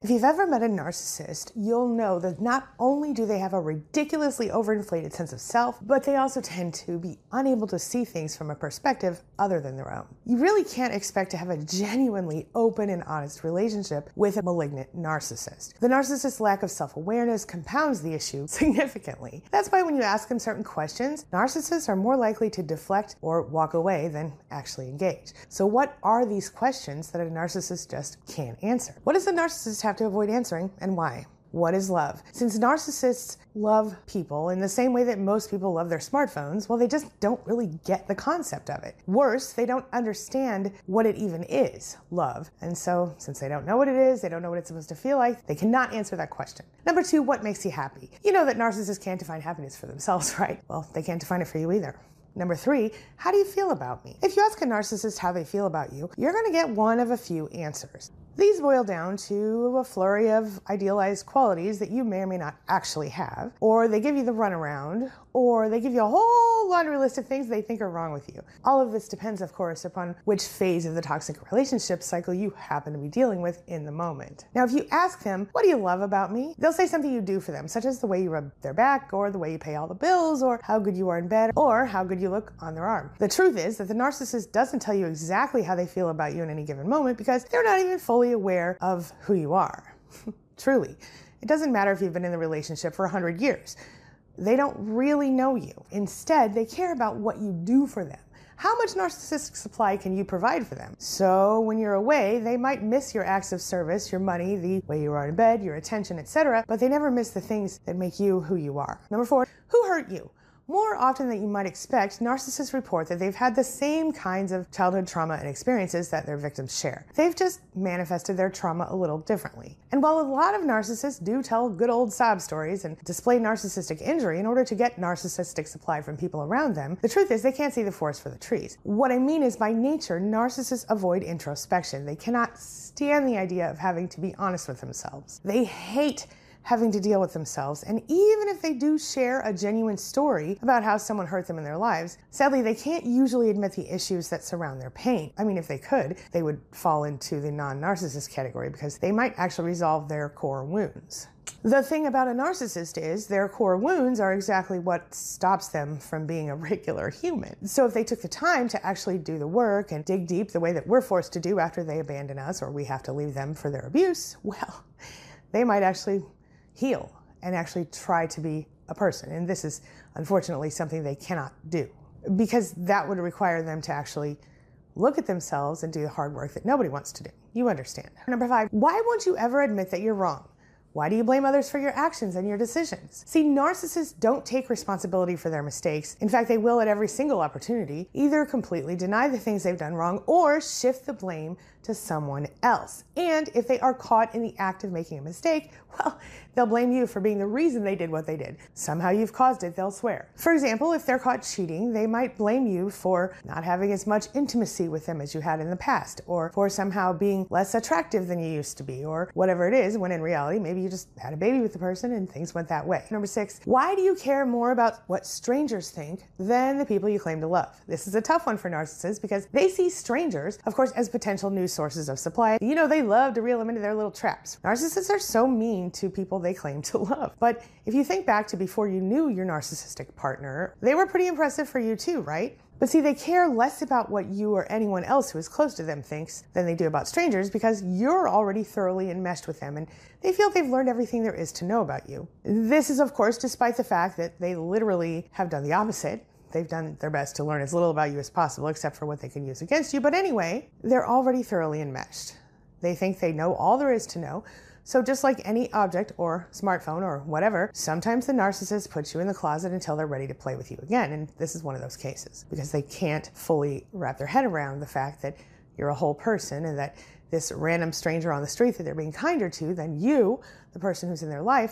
If you've ever met a narcissist, you'll know that not only do they have a ridiculously overinflated sense of self, but they also tend to be unable to see things from a perspective other than their own. You really can't expect to have a genuinely open and honest relationship with a malignant narcissist. The narcissist's lack of self-awareness compounds the issue significantly. That's why when you ask them certain questions, narcissists are more likely to deflect or walk away than actually engage. So what are these questions that a narcissist just can't answer? What does the narcissist have to avoid answering, and why? What is love? Since narcissists love people in the same way that most people love their smartphones, well, they just don't really get the concept of it. Worse, they don't understand what it even is, love. And so, since they don't know what it is, they don't know what it's supposed to feel like, they cannot answer that question. Number 2, what makes you happy? You know that narcissists can't define happiness for themselves, right? Well, they can't define it for you either. Number 3, how do you feel about me? If you ask a narcissist how they feel about you, you're going to get one of a few answers. These boil down to a flurry of idealized qualities that you may or may not actually have, or they give you the runaround, or they give you a whole laundry list of things they think are wrong with you. All of this depends, of course, upon which phase of the toxic relationship cycle you happen to be dealing with in the moment. Now, if you ask them, what do you love about me? They'll say something you do for them, such as the way you rub their back, or the way you pay all the bills, or how good you are in bed, or how good you look on their arm. The truth is that the narcissist doesn't tell you exactly how they feel about you in any given moment because they're not even fully aware of who you are. Truly. It doesn't matter if you've been in the relationship for 100 years. They don't really know you. Instead, they care about what you do for them. How much narcissistic supply can you provide for them? So when you're away, they might miss your acts of service, your money, the way you are in bed, your attention, etc., but they never miss the things that make you who you are. Number 4, who hurt you? More often than you might expect, narcissists report that they've had the same kinds of childhood trauma and experiences that their victims share. They've just manifested their trauma a little differently. And while a lot of narcissists do tell good old sob stories and display narcissistic injury in order to get narcissistic supply from people around them, the truth is they can't see the forest for the trees. What I mean is, by nature, narcissists avoid introspection. They cannot stand the idea of having to be honest with themselves. They hate having to deal with themselves, and even if they do share a genuine story about how someone hurt them in their lives, sadly they can't usually admit the issues that surround their pain. I mean, if they could, they would fall into the non-narcissist category because they might actually resolve their core wounds. The thing about a narcissist is their core wounds are exactly what stops them from being a regular human. So if they took the time to actually do the work and dig deep the way that we're forced to do after they abandon us or we have to leave them for their abuse, well, they might actually heal and actually try to be a person. And this is unfortunately something they cannot do because that would require them to actually look at themselves and do the hard work that nobody wants to do. You understand. Number 5, why won't you ever admit that you're wrong? Why do you blame others for your actions and your decisions? See, narcissists don't take responsibility for their mistakes. In fact, they will at every single opportunity either completely deny the things they've done wrong or shift the blame to someone else. And if they are caught in the act of making a mistake, well, they'll blame you for being the reason they did what they did. Somehow you've caused it, they'll swear. For example, if they're caught cheating, they might blame you for not having as much intimacy with them as you had in the past, or for somehow being less attractive than you used to be, or whatever it is, when in reality, maybe you just had a baby with the person and things went that way. Number 6, why do you care more about what strangers think than the people you claim to love? This is a tough one for narcissists because they see strangers, of course, as potential new sources of supply. You know, they love to reel them into their little traps. Narcissists are so mean to people they claim to love. But if you think back to before you knew your narcissistic partner, they were pretty impressive for you too, right? But see, they care less about what you or anyone else who is close to them thinks than they do about strangers because you're already thoroughly enmeshed with them and they feel they've learned everything there is to know about you. This is, of course, despite the fact that they literally have done the opposite. They've done their best to learn as little about you as possible, except for what they can use against you. But anyway, they're already thoroughly enmeshed. They think they know all there is to know. So just like any object or smartphone or whatever, sometimes the narcissist puts you in the closet until they're ready to play with you again. And this is one of those cases because they can't fully wrap their head around the fact that you're a whole person and that this random stranger on the street that they're being kinder to than you, the person who's in their life,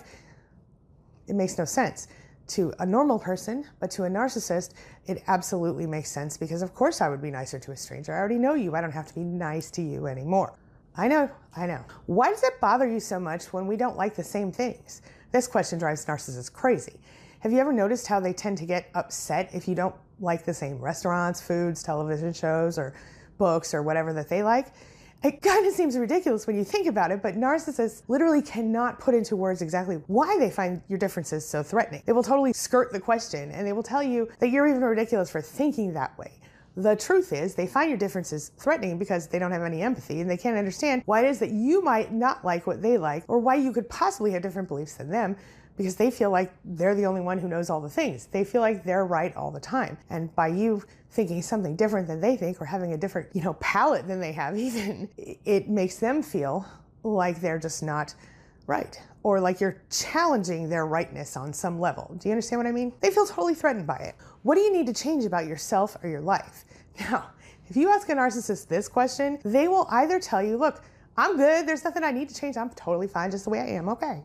it makes no sense to a normal person, but to a narcissist, it absolutely makes sense because of course I would be nicer to a stranger. I already know you. I don't have to be nice to you anymore. I know. Why does it bother you so much when we don't like the same things? This question drives narcissists crazy. Have you ever noticed how they tend to get upset if you don't like the same restaurants, foods, television shows, or books, or whatever that they like? It kind of seems ridiculous when you think about it, but narcissists literally cannot put into words exactly why they find your differences so threatening. They will totally skirt the question, and they will tell you that you're even ridiculous for thinking that way. The truth is, they find your differences threatening because they don't have any empathy, and they can't understand why it is that you might not like what they like, or why you could possibly have different beliefs than them, because they feel like they're the only one who knows all the things. They feel like they're right all the time. And by you thinking something different than they think, or having a different, palate than they have even, it makes them feel like they're just not right, or like you're challenging their rightness on some level. Do you understand what I mean? They feel totally threatened by it. What do you need to change about yourself or your life? Now, if you ask a narcissist this question, they will either tell you, look, I'm good, there's nothing I need to change, I'm totally fine just the way I am, okay.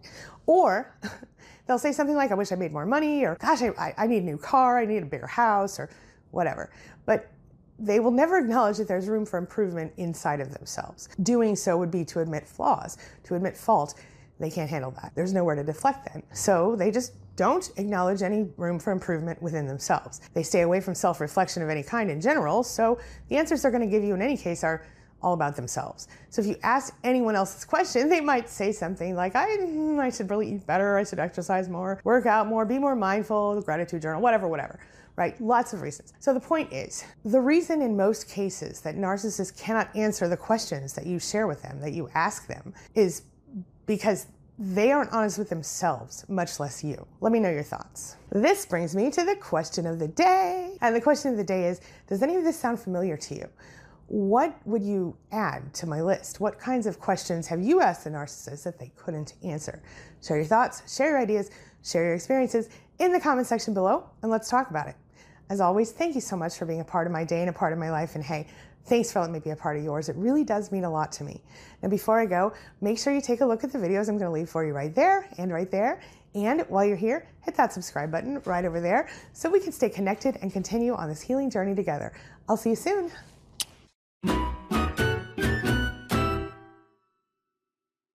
Or they'll say something like, I wish I made more money, or gosh, I need a new car, I need a bigger house, or whatever. But they will never acknowledge that there's room for improvement inside of themselves. Doing so would be to admit flaws, to admit fault. They can't handle that. There's nowhere to deflect then. So they just don't acknowledge any room for improvement within themselves. They stay away from self-reflection of any kind in general, so the answers they're going to give you in any case are all about themselves. So if you ask anyone else this question, they might say something like, I should really eat better, I should exercise more, work out more, be more mindful, gratitude journal, whatever, right? Lots of reasons. So the point is, the reason in most cases that narcissists cannot answer the questions that you share with them, that you ask them, is because they aren't honest with themselves, much less you. Let me know your thoughts. This brings me to the question of the day. And the question of the day is, does any of this sound familiar to you? What would you add to my list? What kinds of questions have you asked the narcissist that they couldn't answer? Share your thoughts, share your ideas, share your experiences in the comment section below, and let's talk about it. As always, thank you so much for being a part of my day and a part of my life. And hey, thanks for letting me be a part of yours. It really does mean a lot to me. Now, before I go, make sure you take a look at the videos I'm going to leave for you right there and right there. And while you're here, hit that subscribe button right over there so we can stay connected and continue on this healing journey together. I'll see you soon.